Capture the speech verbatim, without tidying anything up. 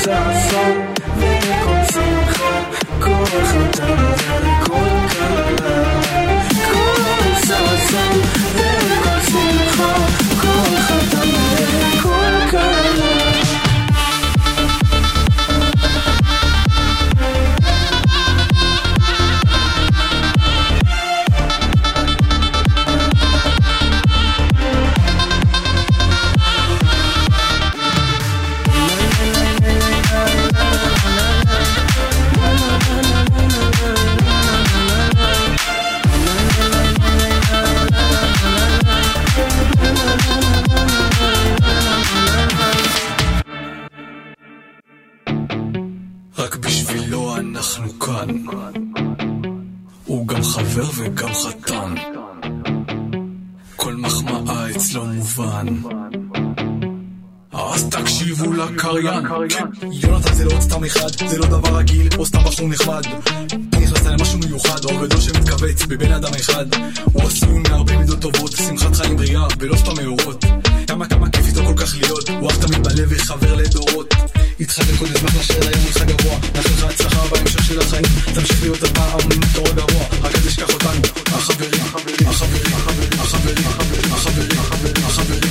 ששון וכל שמחה, כל חתן וכל קלה, כל ששון וכל שמחה, כל חתן וכל קלה. רק בשבילו אנחנו כאן, הוא גם חבר וגם חתן, כל מחמאה אצלו מובן, אז תקשיבו לקריין. יונתן זה לא עוד סתם אחד, זה לא דבר רגיל או סתם בחור נחמד, נכנסת למשהו מיוחד, או גדול שמתכווץ בבן אדם אחד, הוא עשוי מהרבה מידות טובות, שמחת חיים בריאה ולא סתם מאורות, כמה כמה כיף איתו כל כך להיות, הוא אף תמיד בלב וחבר לדורות, איתך וקודש מחלה של היום איתך גבוה, נאחל לך הצלחה בהמשך של החיים, תמשיך להיות הפעם תור גבוה, רק אל תשכח אותנו, החברים, החברים, החברים, החברים, החברים, החברים, החברים.